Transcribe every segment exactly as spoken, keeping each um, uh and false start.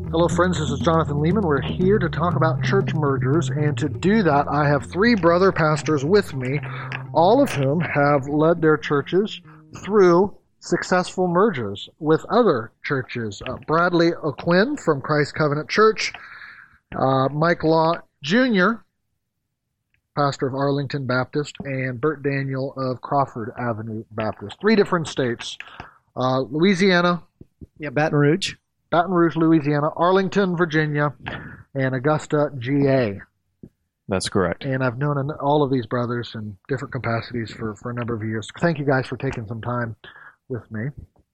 Hello, friends. This is Jonathan Lehman. We're here to talk about church mergers, and to do that, I have three brother pastors with me, all of whom have led their churches through successful mergers with other churches. Uh, Bradley O'Quinn from Christ Covenant Church, uh, Mike Law Junior, pastor of Arlington Baptist, and Bert Daniel of Crawford Avenue Baptist. Three different states. Uh, Louisiana. Yeah, Baton Rouge. Baton Rouge, Louisiana, Arlington, Virginia, and Augusta, G A. That's correct. And I've known all of these brothers in different capacities for, for a number of years. Thank you guys for taking some time with me.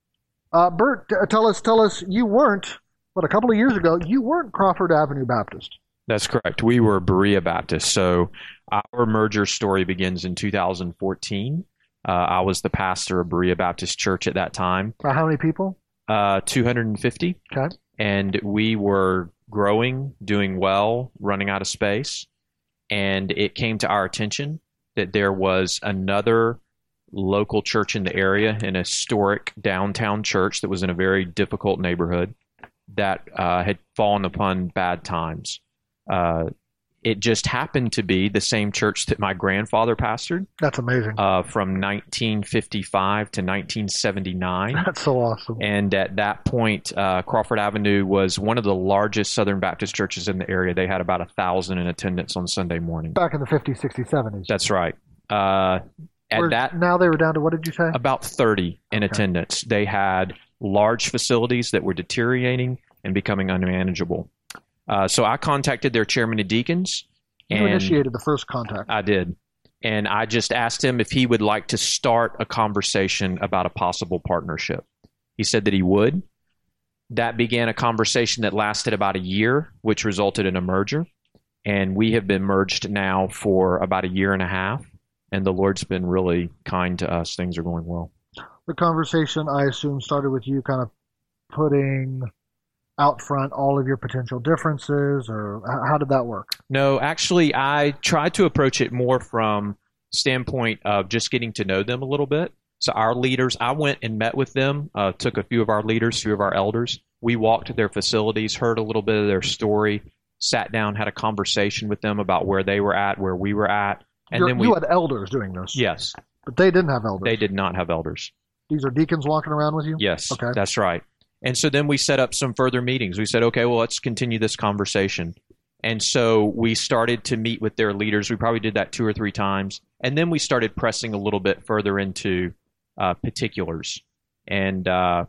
Uh, Bert, tell us, tell us, you weren't, but a couple of years ago, you weren't Crawford Avenue Baptist. That's correct. We were Berea Baptist. So our merger story begins in two thousand fourteen. Uh, I was the pastor of Berea Baptist Church at that time. Uh, how many people? Uh, two hundred fifty. Okay. And we were growing, doing well, running out of space. And it came to our attention that there was another local church in the area, an historic downtown church that was in a very difficult neighborhood that uh, had fallen upon bad times. Uh, it just happened to be the same church that my grandfather pastored. That's amazing. Uh, from nineteen fifty-five to nineteen seventy-nine. That's so awesome. And at that point, uh, Crawford Avenue was one of the largest Southern Baptist churches in the area. They had about a thousand in attendance on Sunday morning. Back in the fifties, sixties, seventies. That's right. Uh, at Where, that, now they were down to, what did you say? About thirty in okay. attendance. They had large facilities that were deteriorating and becoming unmanageable. Uh, so I contacted their chairman of deacons. You and initiated the first contact. I did. And I just asked him if he would like to start a conversation about a possible partnership. He said that he would. That began a conversation that lasted about a year, which resulted in a merger. And we have been merged now for about a year and a half. And the Lord's been really kind to us. Things are going well. The conversation, I assume, started with you kind of putting out front all of your potential differences, or how did that work? No, actually, I tried to approach it more from standpoint of just getting to know them a little bit. So our leaders, I went and met with them, uh, took a few of our leaders, a few of our elders. We walked to their facilities, heard a little bit of their story, sat down, had a conversation with them about where they were at, where we were at. And You're, then we, you had elders doing this? Yes. But they didn't have elders? They did not have elders. These are deacons walking around with you? Yes, okay. That's right. And so then we set up some further meetings. We said, okay, well, let's continue this conversation. And so we started to meet with their leaders. We probably did that two or three times. And then we started pressing a little bit further into uh, particulars. And uh,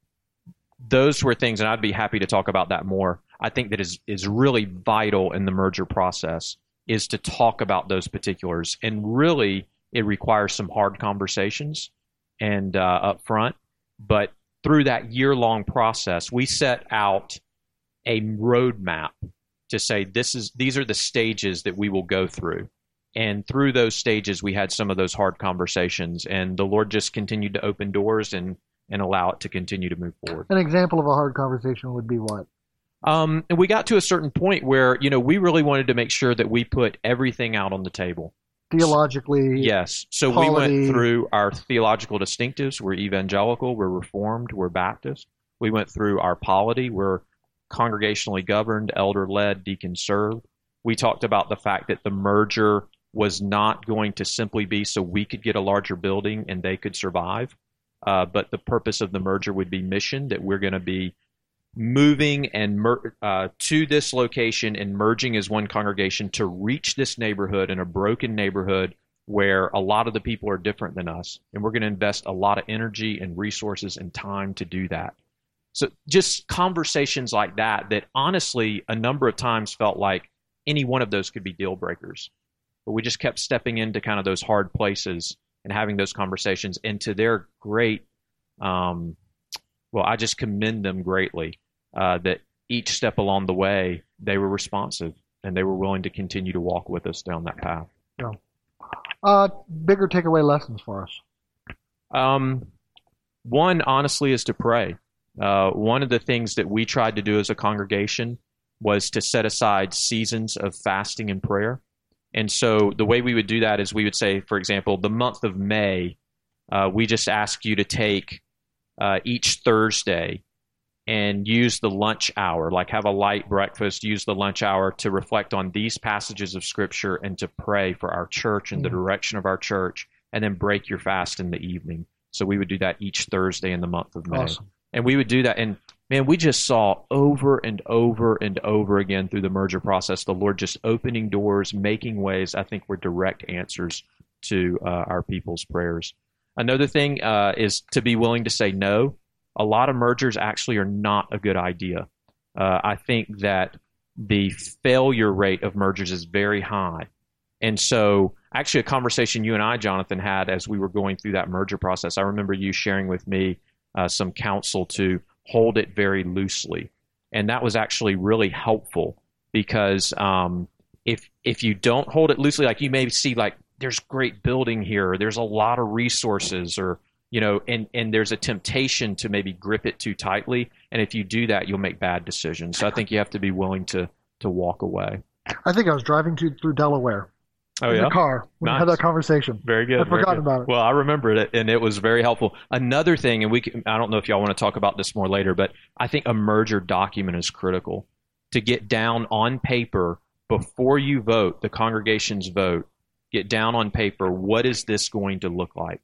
those were things, and I'd be happy to talk about that more. I think that is, is really vital in the merger process is to talk about those particulars. And really, it requires some hard conversations and uh, up front. But through that year-long process, we set out a roadmap to say this is these are the stages that we will go through. And through those stages, we had some of those hard conversations, and the Lord just continued to open doors and, and allow it to continue to move forward. An example of a hard conversation would be what? Um, and we got to a certain point where, you know, we really wanted to make sure that we put everything out on the table. Theologically, yes. So polity. We went through our theological distinctives. We're evangelical, we're Reformed, we're Baptist. We went through our polity. We're congregationally governed, elder-led, deacon-served. We talked about the fact that the merger was not going to simply be so we could get a larger building and they could survive, uh, but the purpose of the merger would be mission, that we're going to be moving and mer- uh, to this location and merging as one congregation to reach this neighborhood in a broken neighborhood where a lot of the people are different than us. And we're going to invest a lot of energy and resources and time to do that. So just conversations like that, that honestly, a number of times felt like any one of those could be deal breakers. But we just kept stepping into kind of those hard places and having those conversations. And to their great, um, well, I just commend them greatly uh, that each step along the way, they were responsive and they were willing to continue to walk with us down that path. Yeah. Uh, bigger takeaway lessons for us. Um, one, honestly, is to pray. Uh, one of the things that we tried to do as a congregation was to set aside seasons of fasting and prayer. And so the way we would do that is we would say, for example, the month of May, uh, we just ask you to take uh, each Thursday and use the lunch hour, like have a light breakfast, use the lunch hour to reflect on these passages of Scripture and to pray for our church and the direction of our church, and then break your fast in the evening. So we would do that each Thursday in the month of May. Awesome. And we would do that. And man, we just saw over and over and over again through the merger process, the Lord just opening doors, making ways, I think were direct answers to uh, our people's prayers. Another thing uh, is to be willing to say no. A lot of mergers actually are not a good idea. Uh, I think that the failure rate of mergers is very high. And so actually a conversation you and I, Jonathan, had as we were going through that merger process, I remember you sharing with me uh, some counsel to hold it very loosely. And that was actually really helpful because um, if if you don't hold it loosely, like you may see like there's great building here, or there's a lot of resources, or you know, and, and there's a temptation to maybe grip it too tightly. And if you do that, you'll make bad decisions. So I think you have to be willing to to walk away. I think I was driving to, through Delaware. Oh, in yeah? the car when Nice. we had that conversation. Very good. I'd very forgotten good. about it. Well, I remembered it, and it was very helpful. Another thing, and we can, I don't know if y'all want to talk about this more later, but I think a merger document is critical to get down on paper before you vote, the congregation's vote, get down on paper, what is this going to look like?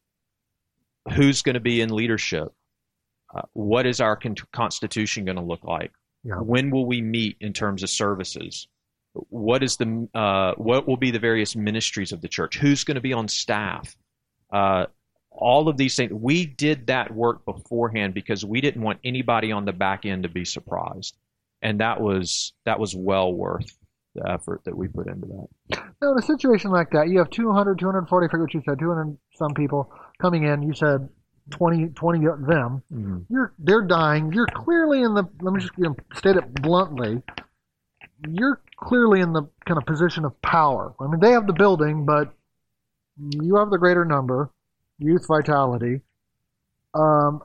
Who's going to be in leadership? Uh, what is our con- constitution going to look like? Yeah. When will we meet in terms of services? What is the uh, what will be the various ministries of the church? Who's going to be on staff? Uh, all of these things. We did that work beforehand because we didn't want anybody on the back end to be surprised, and that was that was well worth the effort that we put into that. Now, in a situation like that, you have two hundred, two hundred forty, I forget what you said, two hundred some people coming in. You said twenty, twenty of them. Mm-hmm. You're they're dying. You're clearly in the. Let me just you know, state it bluntly. You're clearly in the kind of position of power. I mean, they have the building, but you have the greater number, youth vitality. Um,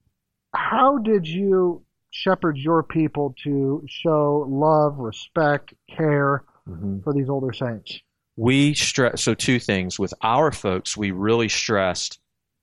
how did you shepherd your people to show love, respect, care mm-hmm. for these older saints? We stress so two things with our folks. We really stressed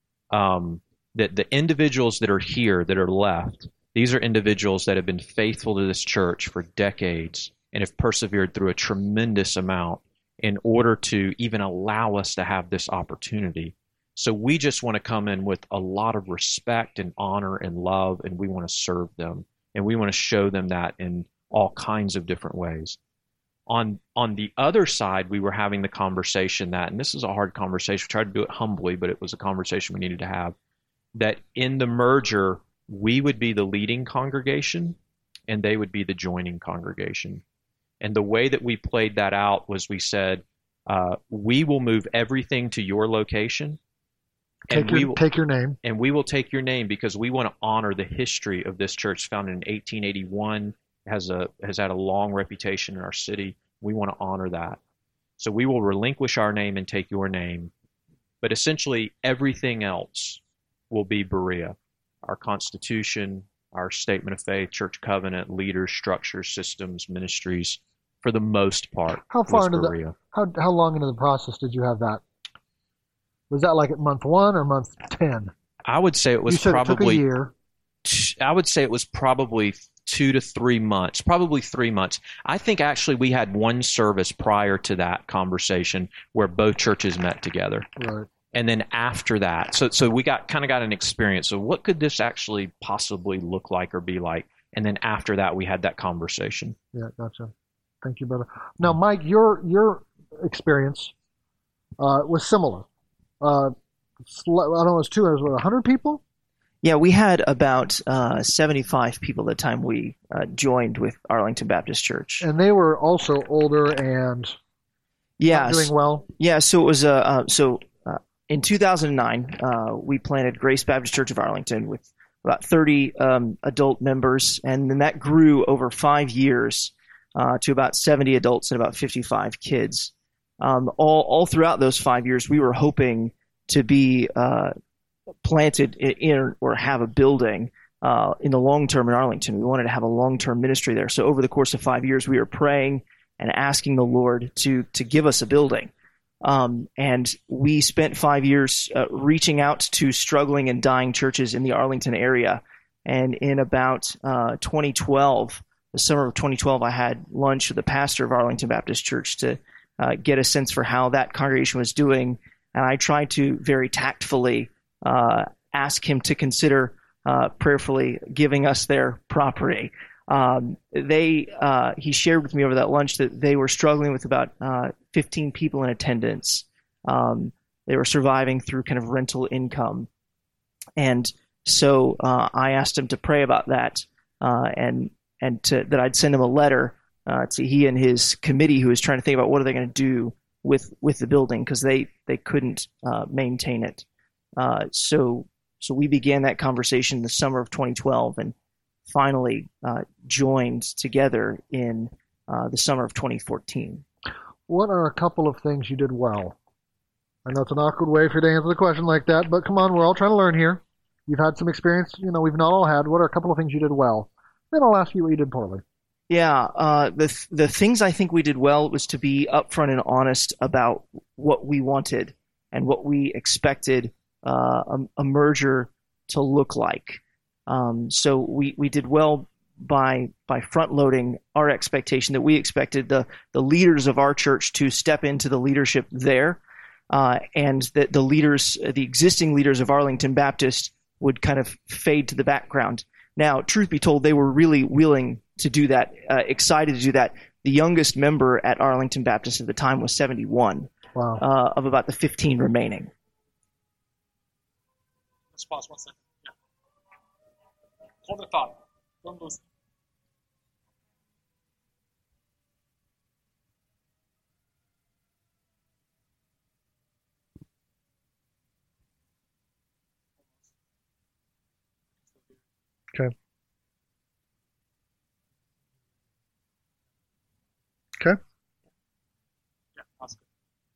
um, that the individuals that are here that are left. These are individuals that have been faithful to this church for decades and have persevered through a tremendous amount in order to even allow us to have this opportunity. So we just want to come in with a lot of respect and honor and love, and we want to serve them. And we want to show them that in all kinds of different ways. On on the other side, we were having the conversation that, and this is a hard conversation, we tried to do it humbly, but it was a conversation we needed to have, that in the merger, we would be the leading congregation, and they would be the joining congregation. And the way that we played that out was we said, uh, we will move everything to your location. Take and your, we will, take your name. And we will take your name because we want to honor the history of this church founded in eighteen eighty-one, has a has had a long reputation in our city. We want to honor that. So we will relinquish our name and take your name. But essentially everything else will be Berea. Our constitution, our statement of faith, church covenant, leaders, structures, systems, ministries, for the most part. How far into Berea. the how how long into the process did you have that? Was that like at month one or month ten? I would say it was you said probably it took a year. I would say it was probably two to three months, probably three months. I think actually we had one service prior to that conversation where both churches met together. Right. And then after that, so so we got kind of got an experience of what could this actually possibly look like or be like. And then after that, we had that conversation. Yeah, gotcha. Thank you, brother. Now, Mike, your your experience uh, was similar. Uh, I don't know, it was two, it was what, one hundred people? Yeah, we had about uh, seventy-five people at the time we uh, joined with Arlington Baptist Church. And they were also older and yeah, not doing well? Yeah, so it was uh, uh, so uh, in two thousand nine, uh, we planted Grace Baptist Church of Arlington with about thirty um, adult members, and then that grew over five years uh, to about seventy adults and about fifty-five kids. Um, all, all throughout those five years, we were hoping to be uh, planted in or have a building uh, in the long term in Arlington. We wanted to have a long-term ministry there. So over the course of five years, we were praying and asking the Lord to to give us a building. Um, and we spent five years uh, reaching out to struggling and dying churches in the Arlington area And in about uh, twenty twelve, the summer of twenty twelve, I had lunch with the pastor of Arlington Baptist Church to uh, get a sense for how that congregation was doing. And I tried to very tactfully uh, ask him to consider uh, prayerfully giving us their property. Um, they, uh, he shared with me over that lunch that they were struggling with about uh, fifteen people in attendance. Um, they were surviving through kind of rental income. And so uh, I asked him to pray about that uh, and and to, that I'd send him a letter uh, to he and his committee who was trying to think about what are they going to do with with the building because they, they couldn't uh, maintain it. Uh, so so we began that conversation in the summer of twenty twelve and finally uh, joined together in uh, the summer of twenty fourteen. What are a couple of things you did well? I know it's an awkward way for you to answer the question like that, but come on, we're all trying to learn here. You've had some experience, you know, we've not all had. What are a couple of things you did well? Then I'll ask you what you did poorly. Yeah, uh, the the things I think we did well was to be upfront and honest about what we wanted and what we expected uh, a, a merger to look like. Um, so we, we did well by by front loading our expectation that we expected the the leaders of our church to step into the leadership there, uh, and that the leaders, the existing leaders of Arlington Baptist, would kind of fade to the background. Now, truth be told, they were really willing to do that, uh, excited to do that. The youngest member at Arlington Baptist at the time was seventy-one. Wow. Uh, of about the fifteen remaining. Let's pause one second. Yeah. Hold the thought. Don't lose it. Okay. Okay. Yeah, that's good.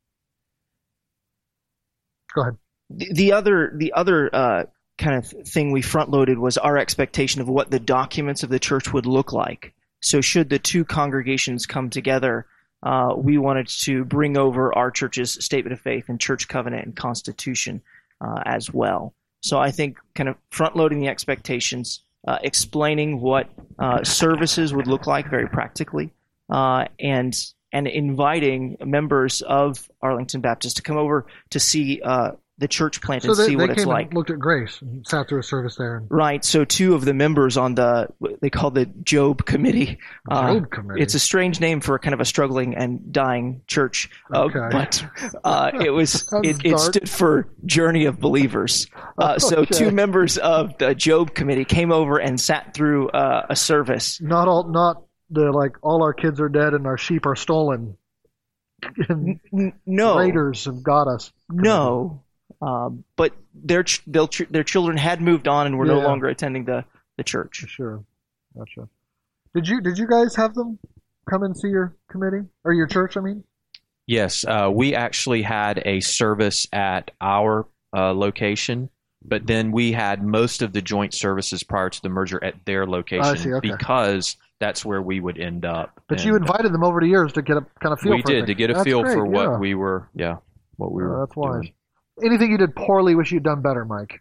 Go ahead. The, the other, the other uh, kind of thing we front loaded was our expectation of what the documents of the church would look like. So, should the two congregations come together, uh, we wanted to bring over our church's statement of faith and church covenant and constitution uh, as well. So, I think kind of front loading the expectations, uh, explaining what uh, services would look like very practically, uh, and and inviting members of Arlington Baptist to come over to see uh, the church plant So and they, see they what came it's and like. looked at Grace and sat through a service there. And Right. So two of the members on the, they call the Job Committee. Uh, Job Committee. It's a strange name for a kind of a struggling and dying church. Uh, Okay. But uh, it was, Sounds it, it dark. stood for Journey of Believers. Uh, so Okay. two members of the Job Committee came over and sat through uh, a service. not all, not the like all our kids are dead and our sheep are stolen. And N- no. raiders have got us. No. Um, but their, ch- their ch- their children had moved on and were no Yeah. longer attending the, the church. Sure. Gotcha. Did you did you guys have them come and see your committee or your church? I mean. Yes, uh, we actually had a service at our uh, location, but then we had most of the joint services prior to the merger at their location I see, okay. because that's where we would end up. But And you invited them over to yours to get a kind of feel we for did things. to get a That's feel great, for what yeah. we were, yeah, what we Oh, were. that's wise. doing. Anything you did poorly, wish you'd done better, Mike.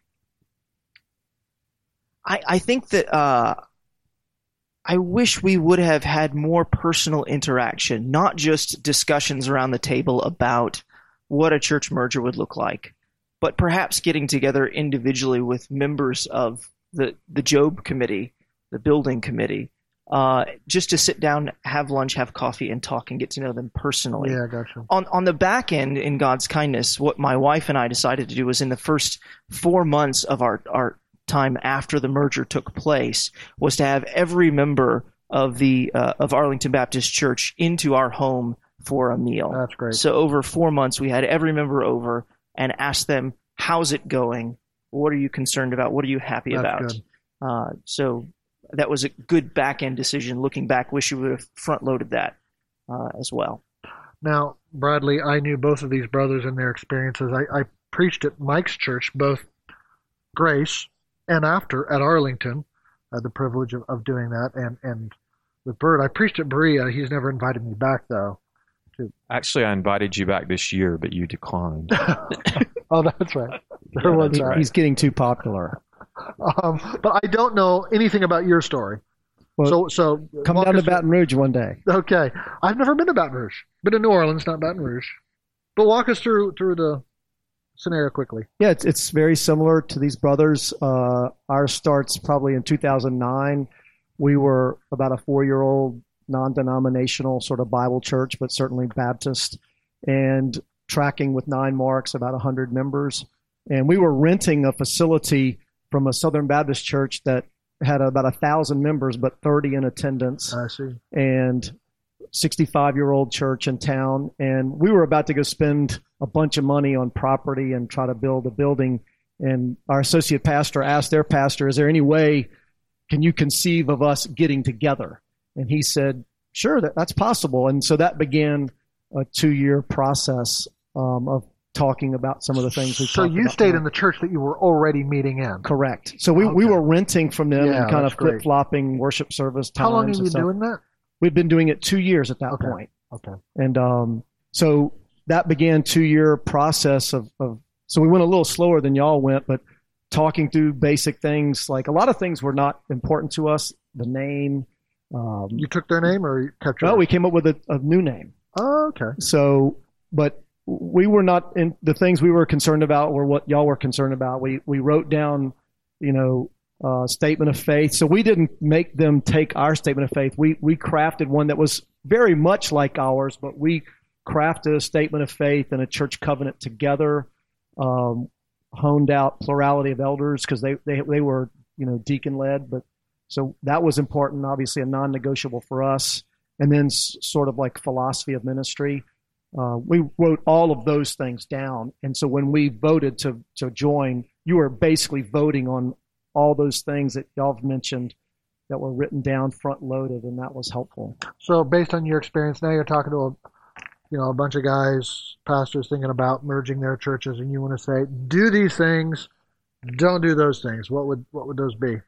I, I think that uh, I wish we would have had more personal interaction, not just discussions around the table about what a church merger would look like, but perhaps getting together individually with members of the, the Job Committee, the building committee, uh, just to sit down, have lunch, have coffee, and talk and get to know them personally. Yeah, gotcha. On on the back end, in God's kindness, what my wife and I decided to do was in the first four months of our, our time after the merger took place was to have every member of the uh, of Arlington Baptist Church into our home for a meal. That's great. So over four months, we had every member over and asked them, "How's it going? What are you concerned about? What are you happy That's about?" good. Uh, so that was a good back end decision. Looking back, wish you would have front loaded that uh, as well. Now, Bradley, I knew both of these brothers and their experiences. I, I preached at Mike's church, both Grace and after at Arlington. I had the privilege of, of doing that. And, and with Bert, I preached at Berea. He's never invited me back, though. Actually, I invited you back this year, but you declined. Oh, that's right. There Yeah, was that's that. right. He's getting too popular. um, but I don't know anything about your story. Well, so, so come walk down to us through- Baton Rouge one day. Okay, I've never been to Baton Rouge. Been to New Orleans, not Baton Rouge. But walk us through through the scenario quickly. Yeah, it's it's very similar to these brothers. Uh, our starts probably in two thousand nine. We were about a four-year-old non-denominational sort of Bible church, but certainly Baptist, and tracking with nine marks, about one hundred members. And we were renting a facility from a Southern Baptist church that had about a thousand members, but thirty in attendance. I see. And sixty-five-year-old church in town. And we were about to go spend a bunch of money on property and try to build a building. And our associate pastor asked their pastor, is there any way, can you conceive of us getting together? And he said, sure, that, that's possible. And so that began a two-year process um, of talking about some of the things we So talked you about stayed tonight. in the church that you were already meeting in. Correct. So we, we Okay. were renting from them Yeah, and kind that's of great. flip-flopping worship service times. How long have and you stuff. been doing that? We've been doing it two years at that Okay. point. Okay. And um, so that began two-year process of, of, so we went a little slower than y'all went, but talking through basic things, like a lot of things were not important to us, the name. Um, You took their name or you kept yours? well, we came up with a, a new name. Oh, okay. So, but we were not in the things we were concerned about were what y'all were concerned about. We we wrote down, you know, uh, statement of faith. So we didn't make them take our statement of faith. We we crafted one that was very much like ours, but we crafted a statement of faith and a church covenant together. Um, honed out plurality of elders because they, they they were you know deacon led, but so that was important. Obviously, a non-negotiable for us. And then s- sort of like philosophy of ministry. Uh, we wrote all of those things down. And so when we voted to, to join, you were basically voting on all those things that y'all have mentioned that were written down front loaded, and that was helpful. So based on your experience, now you're talking to a, you know, a bunch of guys, pastors thinking about merging their churches, and you want to say, do these things, don't do those things. What would what would those be?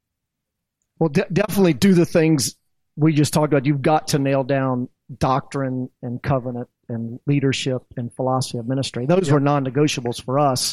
Well, de- definitely do the things we just talked about. You've got to nail down doctrine and covenant and leadership and philosophy of ministry. Those Yep. were non-negotiables for us.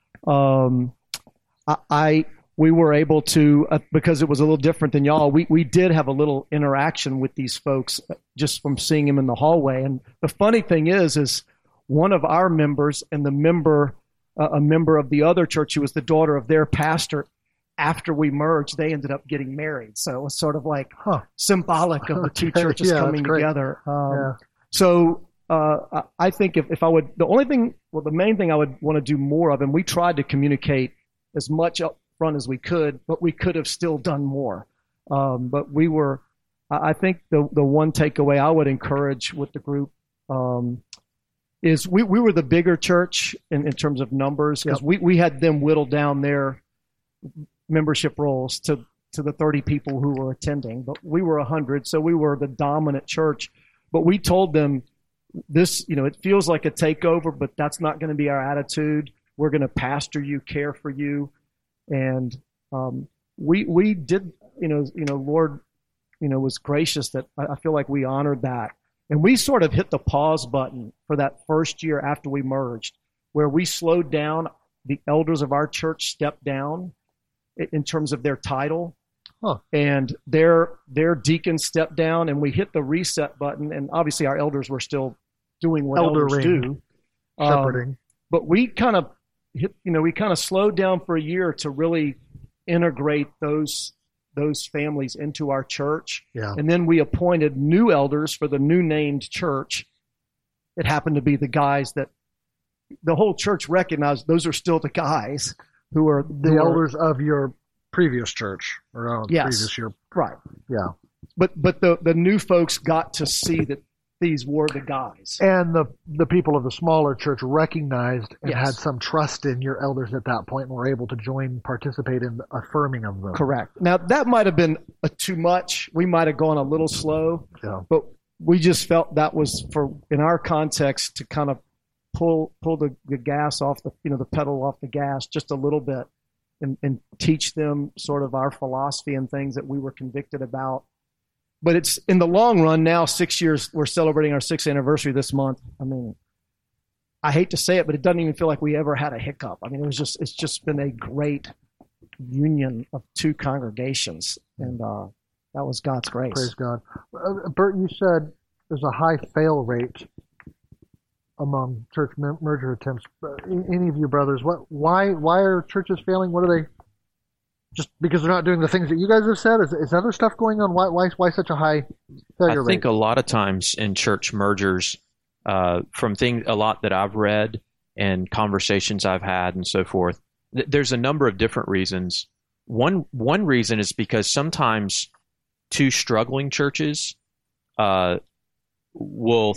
Um, I, I we were able to uh, because it was a little different than y'all. We we did have a little interaction with these folks uh, just from seeing them in the hallway. And the funny thing is, is one of our members and the member, uh, a member of the other church who was the daughter of their pastor. After we merged, they ended up getting married. So it was sort of like Huh. symbolic of the two Okay, churches yeah, coming that's great. together. Um, Yeah. So uh, I- I think if, if I would, the only thing, well, the main thing I would want to do more of, and we tried to communicate as much up front as we could, but we could have still done more. Um, but we were, I I think the the one takeaway I would encourage with the group um, is we, we were the bigger church in, in terms of numbers because Yep. we, we had them whittle down their membership rolls to, to the thirty people who were attending, but we were one hundred, so we were the dominant church. But we told them this, you know, it feels like a takeover, but that's not going to be our attitude. We're going to pastor you, care for you, and um, we we did, you know, you know, Lord, you know, was gracious that I, I feel like we honored that, and we sort of hit the pause button for that first year after we merged, where we slowed down. The elders of our church stepped down in terms of their title, Huh. and their their deacons stepped down, and we hit the reset button. And obviously, our elders were still doing what elders Eldering. do, Um, Shepherding. but we kind of hit, you know, we kind of slowed down for a year to really integrate those those families into our church, Yeah. and then we appointed new elders for the new named church. It happened to be the guys that the whole church recognized. Those are still the guys who are The who are- elders of your previous church, or uh, Yes. previous year. right? Yeah. But but the the new folks got to see that these were the guys. And the the people of the smaller church recognized and Yes. had some trust in your elders at that point and were able to join, participate in the affirming of them. Correct. Now that might have been a too much. We might have gone a little slow, Yeah. but we just felt that was for in our context to kind of pull pull the, the gas off the you know the pedal off the gas just a little bit, and, and teach them sort of our philosophy and things that we were convicted about. But it's in the long run now, six years, we're celebrating our sixth anniversary this month. I mean, I hate to say it, but it doesn't even feel like we ever had a hiccup. I mean, it was just, it's just been a great union of two congregations, and uh, that was God's grace. Praise God. Uh, Bert, you said there's a high fail rate among church m- merger attempts. Uh, any of you brothers, what? Why? Why are churches failing? What are they? Just because they're not doing the things that you guys have said? Is, is other stuff going on? Why? Why? Why such a high failure I rate? think a lot of times in church mergers, uh, from things a lot that I've read and conversations I've had and so forth, th- there's a number of different reasons. One one reason is because sometimes two struggling churches uh, will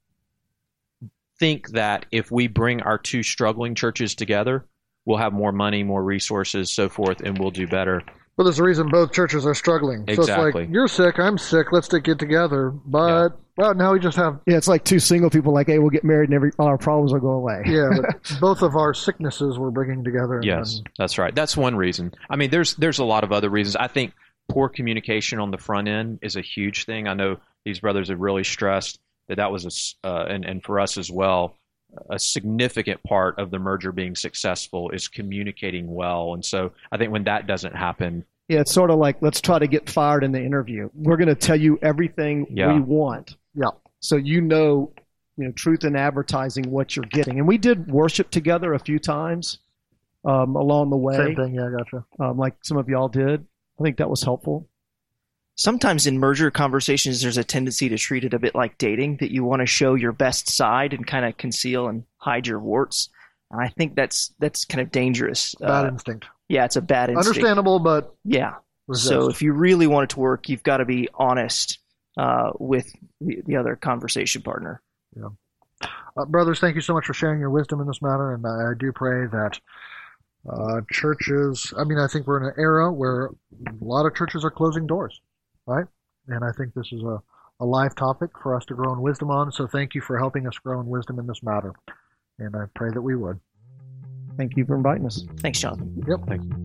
think that if we bring our two struggling churches together, we'll have more money, more resources, so forth, and we'll do better. Well, there's a reason both churches are struggling. So it's Exactly. like, you're sick, I'm sick, let's get together. But, well, now we just have, Yeah, it's like two single people like, hey, we'll get married and every all our problems will go away. yeah, but both of our sicknesses we're bringing together. and Yes, then- that's right. That's one reason. I mean, there's there's a lot of other reasons. I think poor communication on the front end is a huge thing. I know these brothers have really stressed that that was a, s- uh, and and for us as well, a significant part of the merger being successful is communicating well. And so I think when that doesn't happen, Yeah, it's sort of like, let's try to get fired in the interview. We're going to tell you everything Yeah. we want. Yeah. So you know, you know, truth in advertising, what you're getting. And we did worship together a few times um, along the way, Same thing, yeah, gotcha. um, like some of y'all did. I think that was helpful. Sometimes in merger conversations, there's a tendency to treat it a bit like dating, that you want to show your best side and kind of conceal and hide your warts. And I think that's that's kind of dangerous. Bad Uh, instinct. yeah, it's a bad instinct. Understandable, but Yeah. resist. So if you really want it to work, you've got to be honest uh, with the, the other conversation partner. Uh, brothers, thank you so much for sharing your wisdom in this matter, and I, I do pray that uh, churches, I mean, I think we're in an era where a lot of churches are closing doors, right? And I think this is a, a live topic for us to grow in wisdom on, so thank you for helping us grow in wisdom in this matter, and I pray that we would. Thank you for inviting us. Thanks, Jonathan. Yep. Thank you.